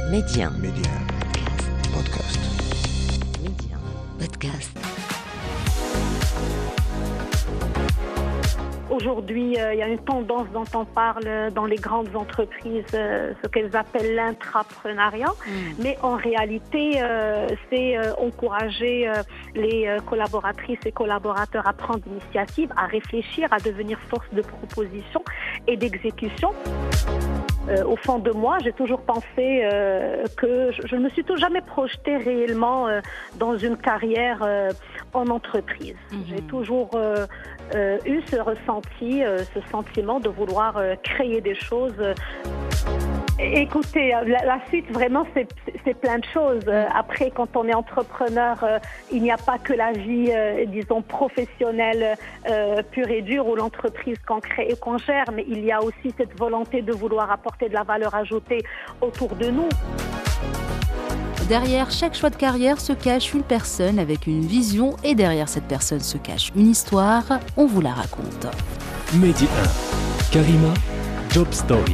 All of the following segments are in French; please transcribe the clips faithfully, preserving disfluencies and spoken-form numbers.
Média. Média. Podcast. Média. Podcast. Aujourd'hui, euh, il y a une tendance dont on parle dans les grandes entreprises, euh, ce qu'elles appellent l'intrapreneuriat. Mmh. Mais en réalité, euh, c'est euh, encourager euh, les euh, collaboratrices et collaborateurs à prendre l'initiative, à réfléchir, à devenir force de proposition et d'exécution. Euh, au fond de moi, j'ai toujours pensé euh, que je, je ne me suis tout jamais projetée réellement euh, dans une carrière euh, en entreprise. Mmh. J'ai toujours euh, euh, eu ce ressenti, euh, ce sentiment de vouloir euh, créer des choses. Écoutez, la, la suite, vraiment, c'est, c'est plein de choses. Après, quand on est entrepreneur, euh, il n'y a pas que la vie, euh, disons, professionnelle euh, pure et dure ou l'entreprise qu'on crée et qu'on gère, mais il y a aussi cette volonté de vouloir apporter de la valeur ajoutée autour de nous. Derrière chaque choix de carrière se cache une personne avec une vision et derrière cette personne se cache une histoire. On vous la raconte. Média un. Karima, Job Story.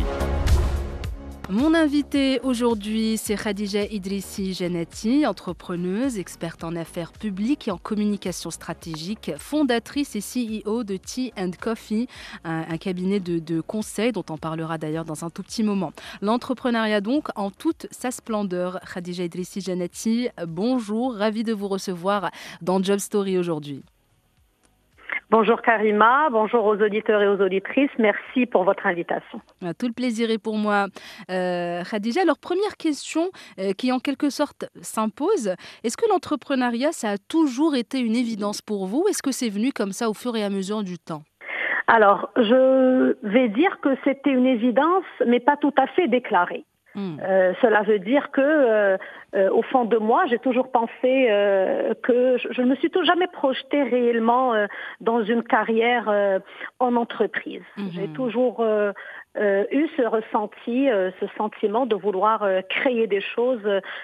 Mon invitée aujourd'hui, c'est Khadija Idrissi Jannati, entrepreneuse, experte en affaires publiques et en communication stratégique, fondatrice et C E O de Tea and Coffee, un, un cabinet de, de conseil dont on parlera d'ailleurs dans un tout petit moment. L'entrepreneuriat donc en toute sa splendeur. Khadija Idrissi Jannati, bonjour, ravie de vous recevoir dans Job Story aujourd'hui. Bonjour Karima, bonjour aux auditeurs et aux auditrices, merci pour votre invitation. Tout le plaisir est pour moi. Euh, Khadija, alors première question euh, qui en quelque sorte s'impose, est-ce que l'entrepreneuriat ça a toujours été une évidence pour vous? Est-ce que c'est venu comme ça au fur et à mesure du temps? Alors, je vais dire que c'était une évidence, mais pas tout à fait déclarée. Mmh. Euh, cela veut dire que, euh, euh, au fond de moi, j'ai toujours pensé euh, que je, je ne me suis tout jamais projetée réellement euh, dans une carrière euh, en entreprise. Mmh. J'ai toujours euh, euh, eu ce ressenti, euh, ce sentiment de vouloir euh, créer des choses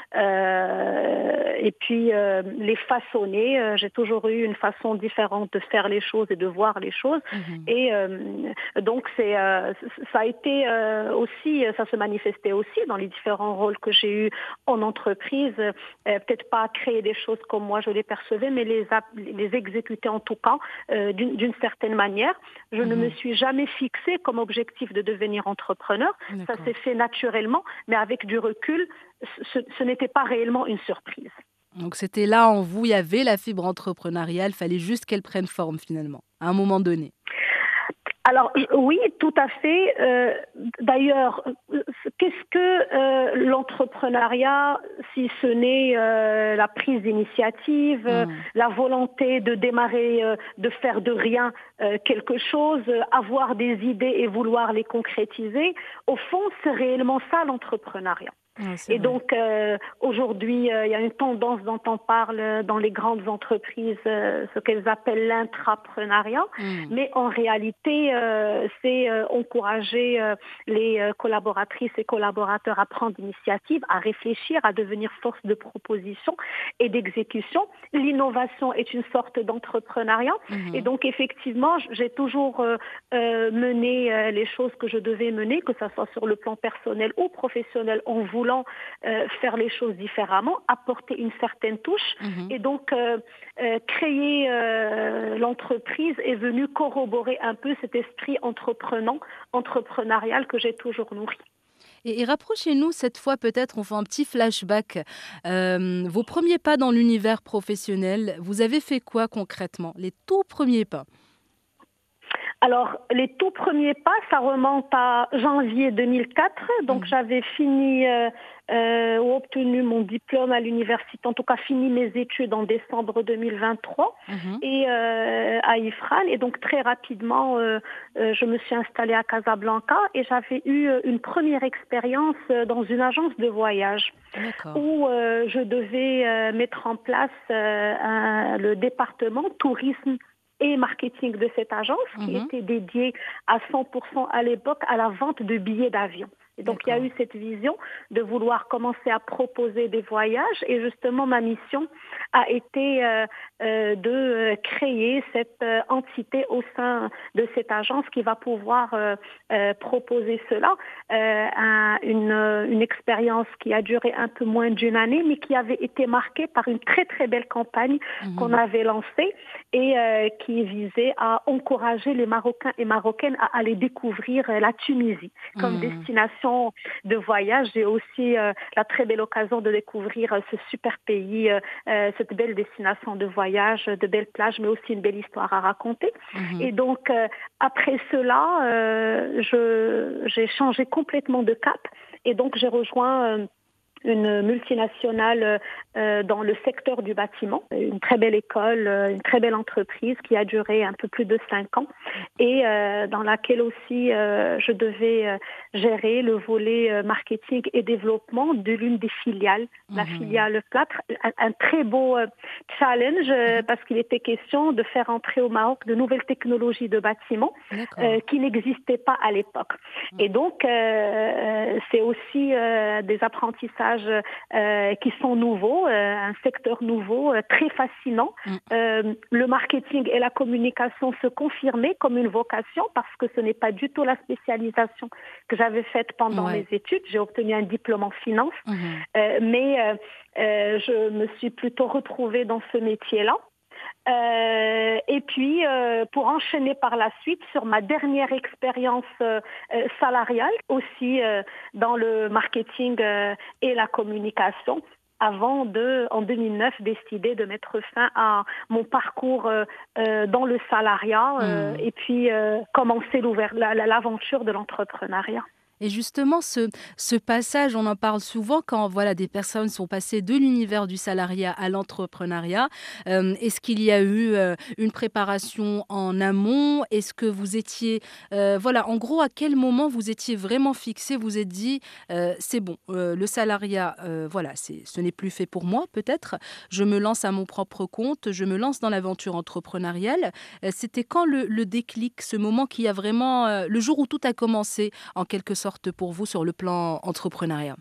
euh, et puis euh, les façonner. Euh, j'ai toujours eu une façon différente de faire les choses et de voir les choses. Mmh. Et euh, donc, c'est, euh, ça a été euh, aussi, ça se manifestait aussi dans les différents rôles que j'ai eus en entreprise, euh, peut-être pas créer des choses comme moi je les percevais, mais les, les exécuter en tout cas euh, d'une, d'une certaine manière. Je mmh. ne me suis jamais fixée comme objectif de devenir entrepreneur. D'accord. Ça s'est fait naturellement, mais avec du recul, ce, ce n'était pas réellement une surprise. Donc c'était là en vous, il y avait la fibre entrepreneuriale, il fallait juste qu'elle prenne forme finalement, à un moment donné. Alors oui, tout à fait. Euh, d'ailleurs, qu'est-ce que euh, l'entrepreneuriat, si ce n'est euh, la prise d'initiative, mmh. la volonté de démarrer, euh, de faire de rien euh, quelque chose, euh, avoir des idées et vouloir les concrétiser. Au fond, c'est réellement ça l'entrepreneuriat. Ah, et vrai. donc, euh, aujourd'hui, euh, il y a une tendance dont on parle dans les grandes entreprises, euh, ce qu'elles appellent l'intrapreneuriat. Mmh. Mais en réalité, euh, c'est euh, encourager euh, les euh, collaboratrices et collaborateurs à prendre l'initiative, à réfléchir, à devenir force de proposition et d'exécution. L'innovation est une sorte d'entrepreneuriat. Mmh. Et donc, effectivement, j'ai toujours euh, euh, mené euh, les choses que je devais mener, que ce soit sur le plan personnel ou professionnel, en voulant Euh, faire les choses différemment, apporter une certaine touche. Mmh. Et donc, euh, euh, créer euh, l'entreprise est venu corroborer un peu cet esprit entreprenant, entrepreneurial que j'ai toujours nourri. Et, et rapprochez-nous cette fois, peut-être, on fait un petit flashback. Euh, vos premiers pas dans l'univers professionnel, vous avez fait quoi concrètement? Les tout premiers pas? Alors, les tout premiers pas, ça remonte à janvier deux mille quatre. Donc, mmh. j'avais fini euh, euh, ou obtenu mon diplôme à l'université, en tout cas fini mes études en décembre deux mille vingt-trois mmh. et euh, à Ifrane. Et donc, très rapidement, euh, euh, je me suis installée à Casablanca et j'avais eu une première expérience dans une agence de voyage. D'accord. Où euh, je devais euh, mettre en place euh, un, le département tourisme et marketing de cette agence qui mmh. était dédiée à cent pour cent à l'époque à la vente de billets d'avion. Et donc, D'accord. il y a eu cette vision de vouloir commencer à proposer des voyages. Et justement, ma mission a été euh, euh, de créer cette euh, entité au sein de cette agence qui va pouvoir euh, euh, proposer cela. Euh, un, une, une expérience qui a duré un peu moins d'une année, mais qui avait été marquée par une très, très belle campagne mmh. qu'on avait lancée et euh, qui visait à encourager les Marocains et Marocaines à aller découvrir euh, la Tunisie comme mmh. destination de voyage. J'ai aussi euh, la très belle occasion de découvrir euh, ce super pays, euh, euh, cette belle destination de voyage, de belles plages, mais aussi une belle histoire à raconter. Mmh. Et donc, euh, après cela, euh, je, j'ai changé complètement de cap et donc j'ai rejoint euh, une multinationale euh, dans le secteur du bâtiment, une très belle école, une très belle entreprise qui a duré un peu plus de cinq ans et euh, dans laquelle aussi euh, je devais euh, gérer le volet euh, marketing et développement de l'une des filiales, mmh. la filiale Plâtre. Un, un très beau euh, challenge euh, mmh. parce qu'il était question de faire entrer au Maroc de nouvelles technologies de bâtiment euh, qui n'existaient pas à l'époque. Mmh. Et donc, euh, c'est aussi euh, des apprentissages Euh, qui sont nouveaux, euh, un secteur nouveau, euh, très fascinant. Mm. Euh, le marketing et la communication se confirmaient comme une vocation parce que ce n'est pas du tout la spécialisation que j'avais faite pendant ouais. mes études. J'ai obtenu un diplôme en finance, mm. euh, mais euh, euh, je me suis plutôt retrouvée dans ce métier-là. Euh, et puis, euh, pour enchaîner par la suite sur ma dernière expérience euh, salariale, aussi euh, dans le marketing euh, et la communication, avant de, en deux mille neuf, décider de mettre fin à mon parcours euh, euh, dans le salariat euh, mmh. et puis euh, commencer la, la, l'aventure de l'entrepreneuriat. Et justement, ce, ce passage, on en parle souvent quand voilà, des personnes sont passées de l'univers du salariat à l'entrepreneuriat. Euh, est-ce qu'il y a eu euh, une préparation en amont ? Est-ce que vous étiez... Euh, voilà, en gros, à quel moment vous étiez vraiment fixé ? Vous êtes dit, euh, c'est bon, euh, le salariat, euh, voilà, c'est, ce n'est plus fait pour moi, peut-être. Je me lance à mon propre compte, je me lance dans l'aventure entrepreneuriale. Euh, c'était quand le, le déclic, ce moment qui a vraiment... Euh, le jour où tout a commencé, en quelque sorte, pour vous sur le plan entrepreneuriat?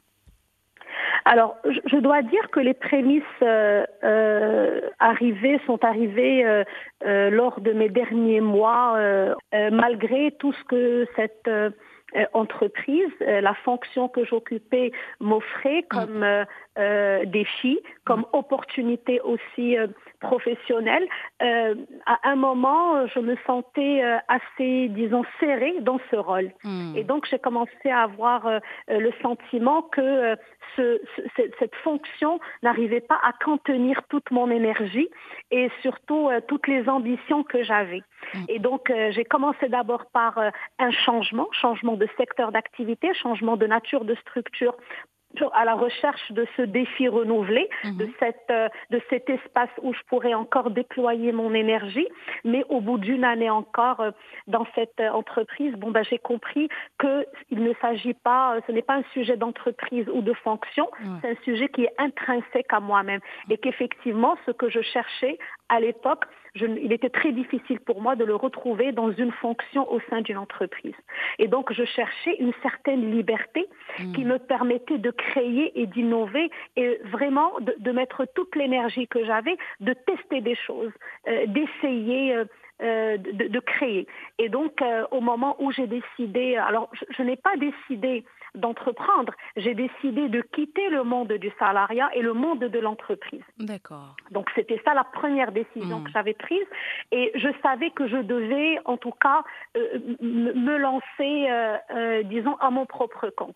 Alors, je, je dois dire que les prémices euh, euh, arrivées sont arrivées euh, euh, lors de mes derniers mois, euh, euh, malgré tout ce que cette euh, entreprise, euh, la fonction que j'occupais m'offrait comme euh, euh, défi, comme opportunité aussi euh, professionnelle. Euh, à un moment, je me sentais euh, assez, disons, serrée dans ce rôle. Mmh. Et donc, j'ai commencé à avoir euh, le sentiment que euh, ce, ce, cette fonction n'arrivait pas à contenir toute mon énergie et surtout euh, toutes les ambitions que j'avais. Mmh. Et donc, euh, j'ai commencé d'abord par euh, un changement, changement de secteur d'activité, changement de nature de structure, à la recherche de ce défi renouvelé, mmh. de, cette, euh, de cet espace où je pourrais encore déployer mon énergie. Mais au bout d'une année encore euh, dans cette euh, entreprise, bon, ben, j'ai compris qu'il ne s'agit pas, euh, ce n'est pas un sujet d'entreprise ou de fonction, mmh. c'est un sujet qui est intrinsèque à moi-même. Et qu'effectivement, ce que je cherchais à l'époque, Je, il était très difficile pour moi de le retrouver dans une fonction au sein d'une entreprise. Et donc, je cherchais une certaine liberté mmh. qui me permettait de créer et d'innover et vraiment de, de mettre toute l'énergie que j'avais, de tester des choses, euh, d'essayer euh, euh, de, de créer. Et donc, euh, au moment où j'ai décidé, alors je, je n'ai pas décidé d'entreprendre, j'ai décidé de quitter le monde du salariat et le monde de l'entreprise. D'accord. Donc c'était ça la première décision mmh. que j'avais prise et je savais que je devais en tout cas euh, me lancer, euh, euh, disons, à mon propre compte.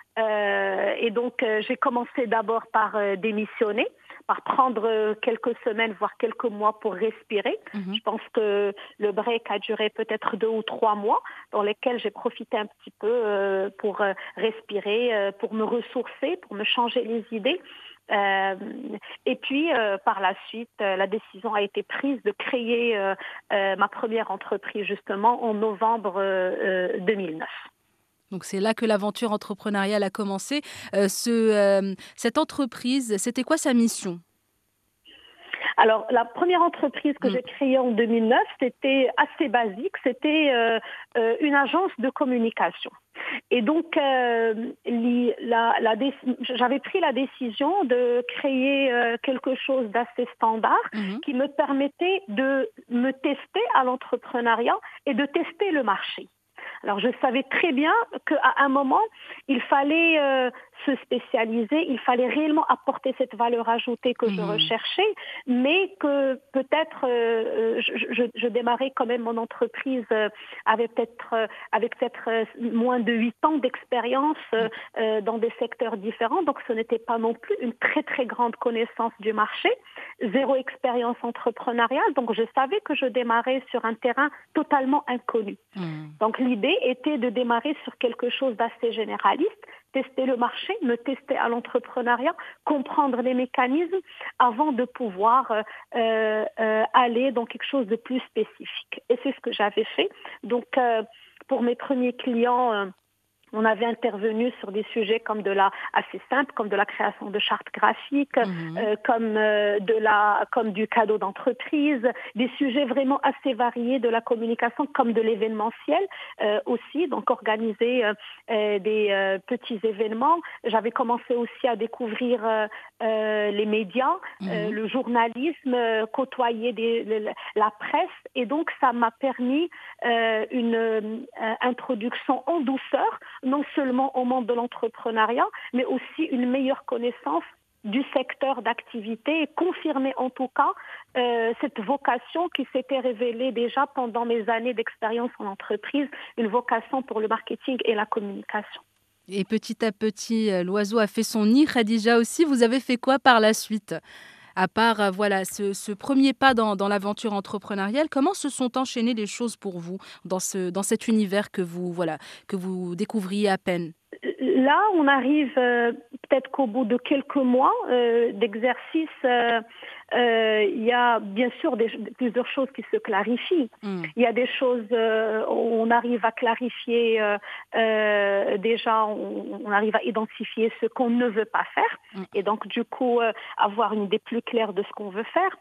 Euh, et donc euh, j'ai commencé d'abord par euh, démissionner, par prendre euh, quelques semaines, voire quelques mois pour respirer. Mmh. Je pense que le break a duré peut-être deux ou trois mois, dans lesquels j'ai profité un petit peu euh, pour euh, respirer, euh, pour me ressourcer, pour me changer les idées. Euh, et puis, euh, par la suite, euh, la décision a été prise de créer euh, euh, ma première entreprise, justement, en novembre euh, deux mille neuf. Donc, c'est là que l'aventure entrepreneuriale a commencé. Euh, ce, euh, cette entreprise, c'était quoi sa mission ? Alors, la première entreprise que mmh. j'ai créée en deux mille neuf, c'était assez basique. C'était euh, euh, une agence de communication. Et donc, euh, li- la, la déc- j'avais pris la décision de créer euh, quelque chose d'assez standard Mhm. qui me permettait de me tester à l'entrepreneuriat et de tester le marché. Alors, je savais très bien qu'à un moment, il fallait euh, se spécialiser, il fallait réellement apporter cette valeur ajoutée que je Mhm. recherchais, mais que peut-être euh, je, je, je démarrais quand même mon entreprise euh, avec peut-être euh, avec peut-être euh, moins de huit ans d'expérience euh, euh, dans des secteurs différents, donc ce n'était pas non plus une très très grande connaissance du marché, zéro expérience entrepreneuriale, donc je savais que je démarrais sur un terrain totalement inconnu. Mhm. Donc l'idée était de démarrer sur quelque chose d'assez généraliste, tester le marché, me tester à l'entrepreneuriat, comprendre les mécanismes avant de pouvoir euh, euh, aller dans quelque chose de plus spécifique. Et c'est ce que j'avais fait. Donc euh, pour mes premiers clients, euh, on avait intervenu sur des sujets comme de la assez simples, comme de la création de chartes graphiques, Mhm. euh, comme euh, de la, comme du cadeau d'entreprise, des sujets vraiment assez variés de la communication, comme de l'événementiel euh, aussi. Donc organiser euh, euh, des euh, petits événements. J'avais commencé aussi à découvrir euh, euh, les médias, euh, Mhm. le journalisme, euh, côtoyer des, le- la presse, et donc ça m'a permis euh, une euh, introduction en douceur, non seulement au monde de l'entrepreneuriat, mais aussi une meilleure connaissance du secteur d'activité et confirmer en tout cas euh, cette vocation qui s'était révélée déjà pendant mes années d'expérience en entreprise, une vocation pour le marketing et la communication. Et petit à petit, euh, l'oiseau a fait son nid. Khadija aussi, vous avez fait quoi par la suite? À part euh, voilà, ce, ce premier pas dans, dans l'aventure entrepreneuriale, comment se sont enchaînées les choses pour vous dans, ce, dans cet univers que vous, voilà, que vous découvriez à peine? Là, on arrive euh, peut-être qu'au bout de quelques mois euh, d'exercice, euh, euh, il y a bien sûr des, plusieurs choses qui se clarifient. Mm. Il y a des choses, euh, on arrive à clarifier, euh, euh, déjà, on, on arrive à identifier ce qu'on ne veut pas faire Mm. et donc du coup euh, avoir une idée plus claire de ce qu'on veut faire.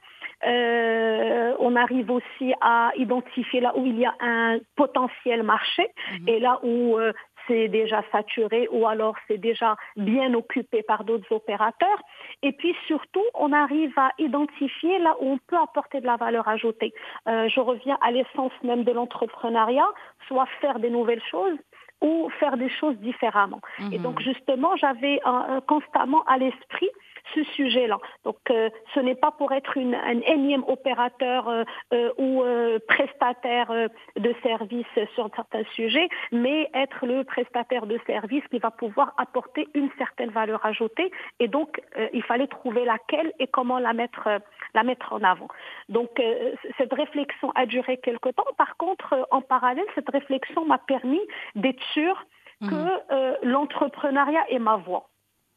Euh, on arrive aussi à identifier là où il y a un potentiel marché Mhm. et là où euh, c'est déjà saturé ou alors c'est déjà bien occupé par d'autres opérateurs. Et puis surtout, on arrive à identifier là où on peut apporter de la valeur ajoutée. Euh, je reviens à l'essence même de l'entrepreneuriat, soit faire des nouvelles choses ou faire des choses différemment. Mhm. Et donc justement, j'avais euh, constamment à l'esprit ce sujet-là. Donc, euh, ce n'est pas pour être une, un énième opérateur euh, euh, ou euh, prestataire euh, de service sur certains sujets, mais être le prestataire de service qui va pouvoir apporter une certaine valeur ajoutée. Et donc, euh, il fallait trouver laquelle et comment la mettre, euh, la mettre en avant. Donc, euh, cette réflexion a duré quelque temps. Par contre, euh, en parallèle, cette réflexion m'a permis d'être sûre Mhm. que euh, l'entrepreneuriat est ma voie.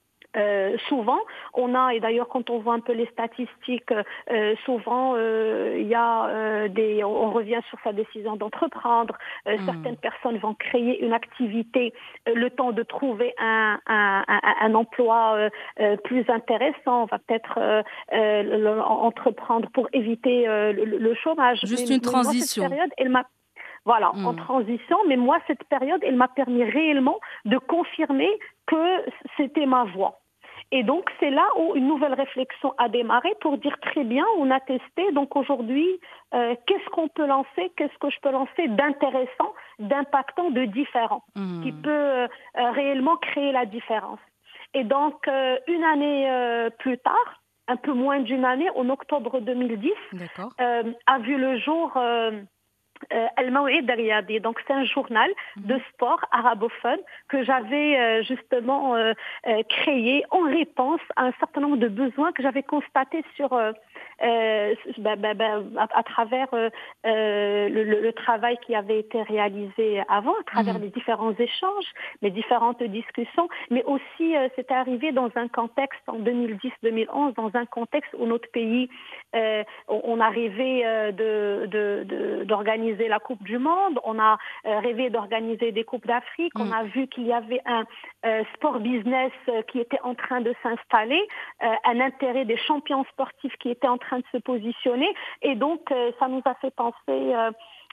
Euh, souvent, on a, et d'ailleurs quand on voit un peu les statistiques, euh, souvent euh, il y a euh, des, on revient sur sa décision d'entreprendre. Euh, Mm. Certaines personnes vont créer une activité, euh, le temps de trouver un, un, un, un emploi euh, euh, plus intéressant. On va peut-être euh, euh, entreprendre pour éviter euh, le, le chômage. Juste mais, une mais moi, cette transition. période, elle m'a Voilà, Mm. en transition, mais moi, cette période, elle m'a permis réellement de confirmer que c'était ma voie. Et donc, c'est là où une nouvelle réflexion a démarré pour dire très bien, on a testé, donc aujourd'hui, euh, qu'est-ce qu'on peut lancer, qu'est-ce que je peux lancer d'intéressant, d'impactant, de différent, Mm. qui peut euh, réellement créer la différence. Et donc, euh, une année euh, plus tard, un peu moins d'une année, en octobre deux mille dix, D'accord. euh, a vu le jour... Euh, Euh, Al-Maw'id Riyadi. Donc c'est un journal de sport arabophone que j'avais euh, justement euh, euh, créé en réponse à un certain nombre de besoins que j'avais constatés sur euh, euh, bah, bah, bah, à, à travers euh, euh, le, le, le travail qui avait été réalisé avant, à travers Mhm. les différents échanges, les différentes discussions, mais aussi euh, c'était arrivé dans un contexte en deux mille dix deux mille onze, dans un contexte où notre pays, euh, on, on a rêvé euh, de, de, de, d'organiser la Coupe du Monde, on a euh, rêvé d'organiser des Coupes d'Afrique, Mm. on a vu qu'il y avait un euh, sport business euh, qui était en train de s'installer, euh, un intérêt des champions sportifs qui étaient en train de se positionner, et donc euh, ça nous a fait penser euh,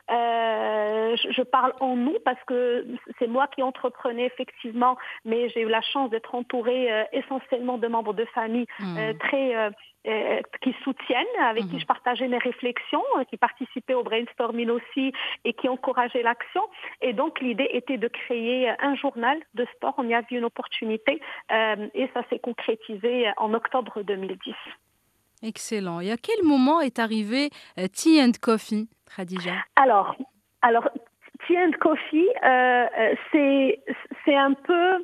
Euh, je, je parle en nous parce que c'est moi qui entreprenais effectivement, mais j'ai eu la chance d'être entourée euh, essentiellement de membres de famille mmh. euh, très euh, euh, qui soutiennent, avec mmh. qui je partageais mes réflexions, euh, qui participaient au brainstorming aussi et qui encourageaient l'action. Et donc l'idée était de créer un journal de sport. On y a vu une opportunité euh, et ça s'est concrétisé en octobre deux mille dix. Excellent. Et à quel moment est arrivé euh, Tea and Coffee, Khadija ? Alors, alors Tea and Coffee, euh, c'est, c'est un peu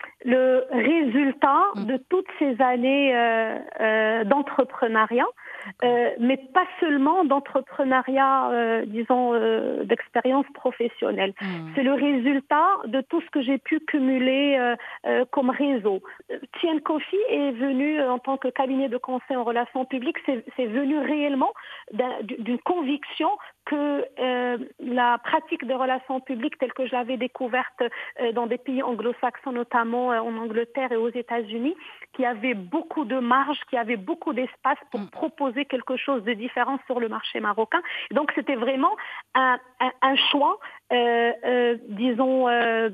le résultat mmh. de toutes ces années euh, euh, d'entrepreneuriat, euh, mais pas seulement d'entrepreneuriat, euh, disons, euh, d'expérience professionnelle. Mmh. C'est le résultat de tout ce que j'ai pu cumuler euh, euh, comme réseau. Tea and Coffee est venu en tant que cabinet de conseil en relations publiques, c'est, c'est venu réellement d'un, d'une conviction que euh, la pratique des relations publiques telle que je l'avais découverte euh, dans des pays anglo-saxons, notamment euh, en Angleterre et aux États-Unis, qui avait beaucoup de marge, qui avait beaucoup d'espace pour mmh. proposer quelque chose de différent sur le marché marocain. Et donc c'était vraiment un, un, un choix, euh, euh, disons, euh,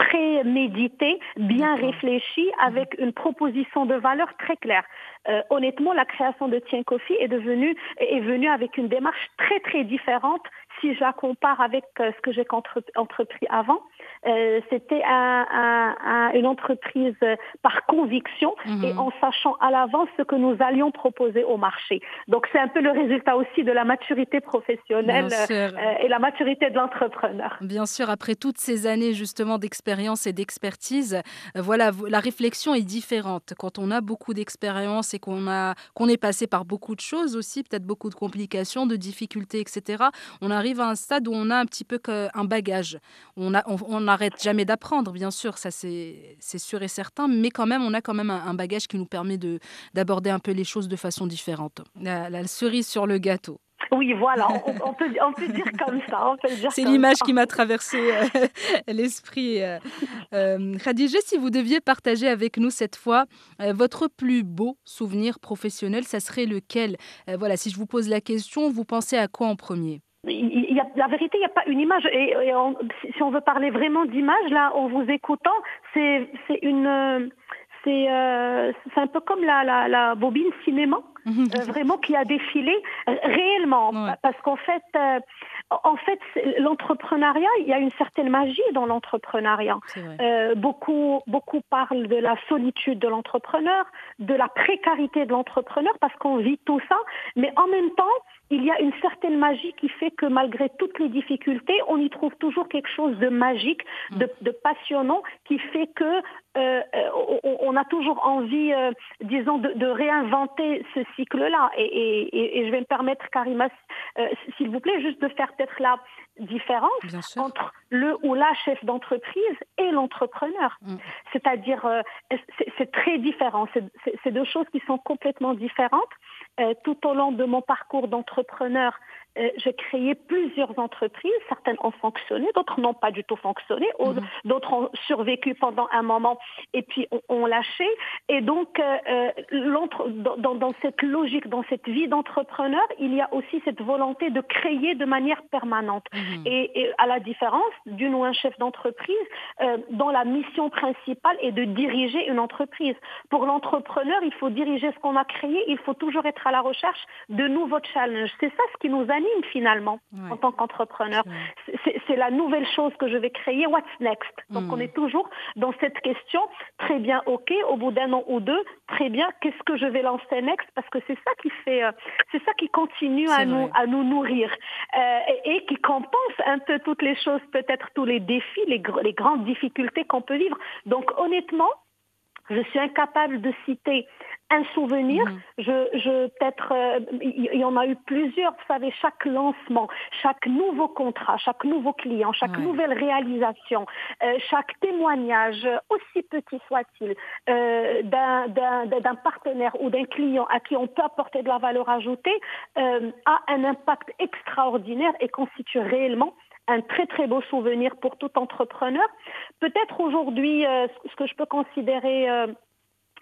prémédité, bien D'accord. réfléchi, avec une proposition de valeur très claire. Euh, honnêtement, la création de Tea and Coffee est devenue est venue avec une démarche très très différente si je la compare avec euh, ce que j'ai contre, entrepris avant. Euh, c'était un, un, un, une entreprise par conviction mmh. et en sachant à l'avance ce que nous allions proposer au marché. Donc c'est un peu le résultat aussi de la maturité professionnelle euh, et la maturité de l'entrepreneur. Bien sûr, après toutes ces années justement d'expérience et d'expertise, euh, voilà, la réflexion est différente. Quand on a beaucoup d'expérience et qu'on a qu'on est passé par beaucoup de choses aussi, peut-être beaucoup de complications, de difficultés, et cetera. On arrive à un stade où on a un petit peu un bagage. On a, on, on n'arrête jamais d'apprendre, bien sûr, ça c'est, c'est sûr et certain, mais quand même, on a quand même un, un bagage qui nous permet de, d'aborder un peu les choses de façon différente. La, la cerise sur le gâteau. Oui, voilà, on, on, peut, on peut dire comme ça. On peut dire c'est comme l'image ça. qui m'a traversé euh, l'esprit. Euh, euh, Khadija, si vous deviez partager avec nous cette fois euh, votre plus beau souvenir professionnel, ça serait lequel ? euh, Voilà, si je vous pose la question, vous pensez à quoi en premier ? Il y a, la vérité, il n'y a pas une image. Et, et on, si on veut parler vraiment d'image, là, en vous écoutant, c'est, c'est une, c'est, euh, c'est un peu comme la, la, la bobine cinéma, euh, vraiment qui a défilé réellement, ouais. Parce qu'en fait, euh, en fait, l'entrepreneuriat, il y a une certaine magie dans l'entrepreneuriat. Euh, beaucoup, beaucoup parlent de la solitude de l'entrepreneur, de la précarité de l'entrepreneur, parce qu'on vit tout ça, mais en même temps, il y a une certaine magie qui fait que malgré toutes les difficultés, on y trouve toujours quelque chose de magique, de, de passionnant, qui fait que euh, on, on a toujours envie, euh, disons, de, de réinventer ce cycle-là. Et, et, et je vais me permettre, Karima, euh, s'il vous plaît, juste de faire peut-être la différence entre le ou la chef d'entreprise et l'entrepreneur. Mm. C'est-à-dire, euh, c'est, c'est très différent. C'est, c'est, c'est deux choses qui sont complètement différentes. Euh, tout au long de mon parcours d'entrepreneur, euh, j'ai créé plusieurs entreprises. Certaines ont fonctionné, d'autres n'ont pas du tout fonctionné, mmh. d'autres ont survécu pendant un moment et puis ont, ont lâché. Et donc, euh, l'entre, dans, dans cette logique, dans cette vie d'entrepreneur, il y a aussi cette volonté de créer de manière permanente. Mmh. Et, et à la différence d'une ou un chef d'entreprise, euh, dont la mission principale est de diriger une entreprise. Pour l'entrepreneur, il faut diriger ce qu'on a créé, il faut toujours être à la recherche de nouveaux challenges. C'est ça ce qui nous anime finalement ouais. en tant qu'entrepreneur. C'est, c'est, c'est la nouvelle chose que je vais créer. What's next? Donc mmh. on est toujours dans cette question. Très bien, ok. Au bout d'un an ou deux, très bien. Qu'est-ce que je vais lancer next? Parce que c'est ça qui fait, euh, c'est ça qui continue à nous, à nous nourrir euh, et, et qui compense un peu toutes les choses, peut-être tous les défis, les, gr- les grandes difficultés qu'on peut vivre. Donc honnêtement, je suis incapable de citer un souvenir. Mmh. Je, je peut-être, euh, il y, y en a eu plusieurs. Vous savez, chaque lancement, chaque nouveau contrat, chaque nouveau client, chaque ouais. nouvelle réalisation, euh, chaque témoignage, aussi petit soit-il, euh, d'un, d'un, d'un partenaire ou d'un client à qui on peut apporter de la valeur ajoutée, euh, a un impact extraordinaire et constitue réellement un très très beau souvenir pour tout entrepreneur. Peut-être aujourd'hui, euh, ce que je peux considérer euh,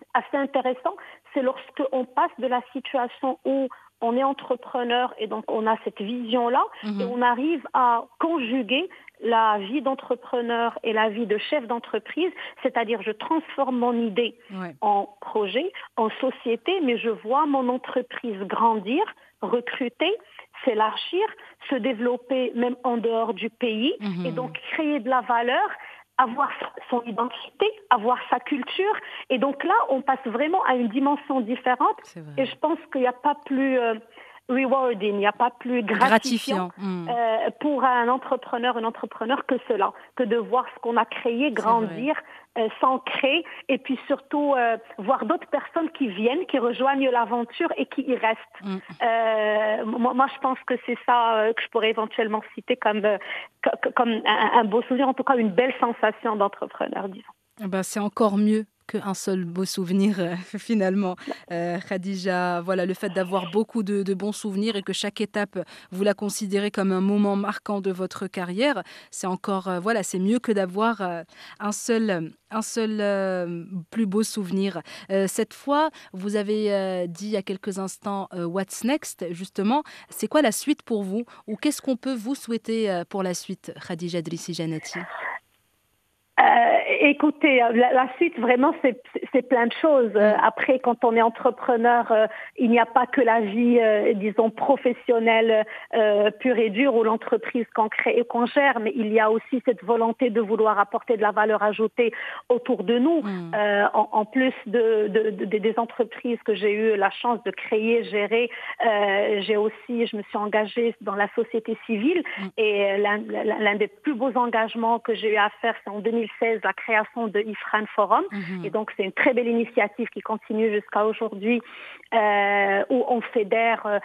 assez intéressant, c'est lorsque on passe de la situation où on est entrepreneur et donc on a cette vision-là mmh. et on arrive à conjuguer la vie d'entrepreneur et la vie de chef d'entreprise, c'est-à-dire je transforme mon idée ouais. en projet, en société, mais je vois mon entreprise grandir, recruter, s'élargir, se développer même en dehors du pays mmh. et donc créer de la valeur, avoir son identité, avoir sa culture. Et donc là, on passe vraiment à une dimension différente. Et je pense qu'il n'y a pas plus euh, rewarding, il n'y a pas plus gratifiant, gratifiant. Mmh. Euh, pour un entrepreneur, un entrepreneur que cela, que de voir ce qu'on a créé grandir, euh, s'ancrer, et puis surtout euh, voir d'autres personnes qui viennent, qui rejoignent l'aventure et qui y restent. Mmh. Euh, moi, moi, je pense que c'est ça euh, que je pourrais éventuellement citer comme, euh, comme un, un beau souvenir, en tout cas une belle sensation d'entrepreneur, disons. Ben, c'est encore mieux qu'un seul beau souvenir euh, finalement. Euh, Khadija, voilà, le fait d'avoir beaucoup de, de bons souvenirs et que chaque étape, vous la considérez comme un moment marquant de votre carrière, c'est encore, euh, voilà, c'est mieux que d'avoir euh, un seul, un seul euh, plus beau souvenir. Euh, cette fois, vous avez euh, dit il y a quelques instants euh, What's next, justement. C'est quoi la suite pour vous ou qu'est-ce qu'on peut vous souhaiter euh, pour la suite, Khadija Idrissi Jannati? Euh, écoutez, la, la suite, vraiment, c'est, c'est plein de choses. Euh, après, quand on est entrepreneur, euh, il n'y a pas que la vie, euh, disons, professionnelle euh, pure et dure ou l'entreprise qu'on crée et qu'on gère, mais il y a aussi cette volonté de vouloir apporter de la valeur ajoutée autour de nous. Mmh. Euh, en, en plus de, de, de, de, des entreprises que j'ai eu la chance de créer, gérer, euh, j'ai aussi, je me suis engagée dans la société civile mmh. et l'un, l'un des plus beaux engagements que j'ai eu à faire, c'est en deux mille seize, la création de Ifrane Forum. Mmh. Et donc, c'est une très belle initiative qui continue jusqu'à aujourd'hui, euh, où on fédère euh,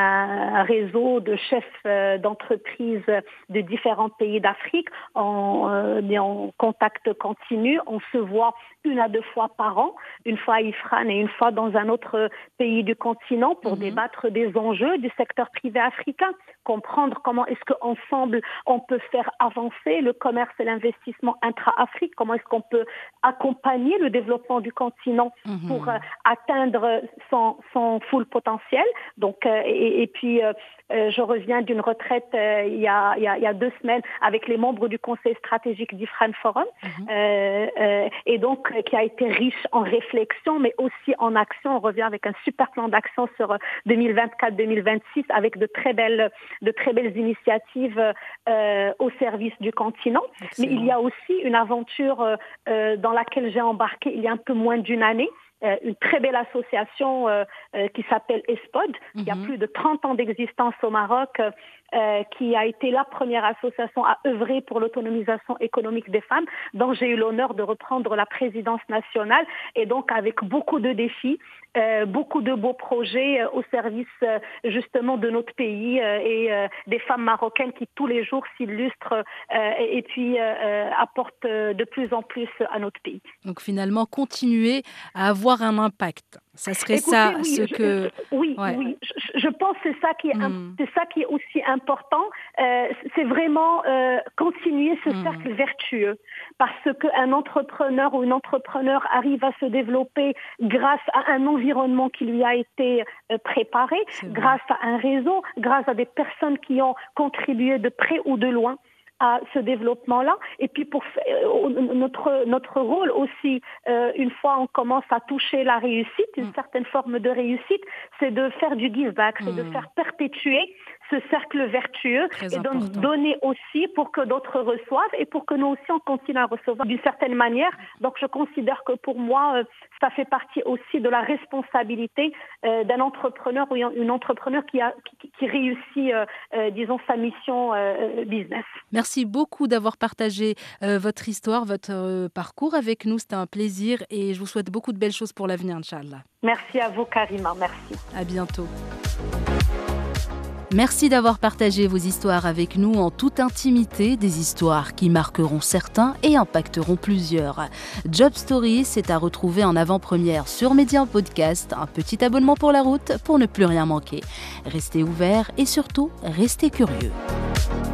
un réseau de chefs euh, d'entreprises de différents pays d'Afrique. On euh, est en contact continu. On se voit une à deux fois par an, une fois à Ifrane et une fois dans un autre pays du continent pour mmh. débattre des enjeux du secteur privé africain, comprendre comment est-ce qu'ensemble on peut faire avancer le commerce et l'investissement intra-Afrique, comment est-ce qu'on peut accompagner le développement du continent mmh. pour euh, atteindre son, son full potentiel. Donc, euh, et, et puis, euh, euh, je reviens d'une retraite euh, il, y a, il, y a, il y a deux semaines avec les membres du conseil stratégique d'Ifrane Forum, mmh. euh, euh, et donc euh, qui a été riche en réflexion, mais aussi en action. On revient avec un super plan d'action sur deux mille vingt-quatre deux mille vingt-six avec de très belles, de très belles initiatives euh, au service du continent. Excellent. Mais il y a aussi une aventure euh, dans laquelle j'ai embarqué il y a un peu moins d'une année, euh, une très belle association euh, euh, qui s'appelle ESPOD, mm-hmm. qui a plus de trente ans d'existence au Maroc, euh, qui a été la première association à œuvrer pour l'autonomisation économique des femmes, dont j'ai eu l'honneur de reprendre la présidence nationale, et donc avec beaucoup de défis, euh, beaucoup de beaux projets euh, au service euh, justement de notre pays euh, et euh, des femmes marocaines qui tous les jours s'illustrent euh, et, et puis euh, apportent euh, de plus en plus à notre pays. Donc finalement, continuer à avoir un impact. Ça serait Écoutez, ça oui, ce je, que... Oui, ouais. oui. Je, je pense que c'est ça qui est, mm. c'est ça qui est aussi important. Euh, c'est vraiment euh, continuer ce mm. cercle vertueux. Parce qu'un entrepreneur ou une entrepreneur arrive à se développer grâce à un environnement qui lui a été euh, préparé, grâce à un réseau, grâce à des personnes qui ont contribué de près ou de loin à ce développement-là. Et puis pour euh, notre notre rôle aussi, euh, une fois on commence à toucher la réussite, une mmh. certaine forme de réussite, c'est de faire du give back, mmh. c'est de faire perpétuer ce cercle vertueux Très et donc donner aussi pour que d'autres reçoivent et pour que nous aussi on continue à recevoir d'une certaine manière. Donc je considère que pour moi, euh, ça fait partie aussi de la responsabilité euh, d'un entrepreneur ou une entrepreneur qui, a, qui, qui réussit, euh, euh, disons, sa mission euh, business. Merci beaucoup d'avoir partagé euh, votre histoire, votre euh, parcours avec nous. C'était un plaisir et je vous souhaite beaucoup de belles choses pour l'avenir, Inch'Allah. Merci à vous, Karima. Merci. À bientôt. Merci d'avoir partagé vos histoires avec nous en toute intimité, des histoires qui marqueront certains et impacteront plusieurs. Job Story, c'est à retrouver en avant-première sur Média Podcast. Un petit abonnement pour la route pour ne plus rien manquer. Restez ouverts et surtout, restez curieux.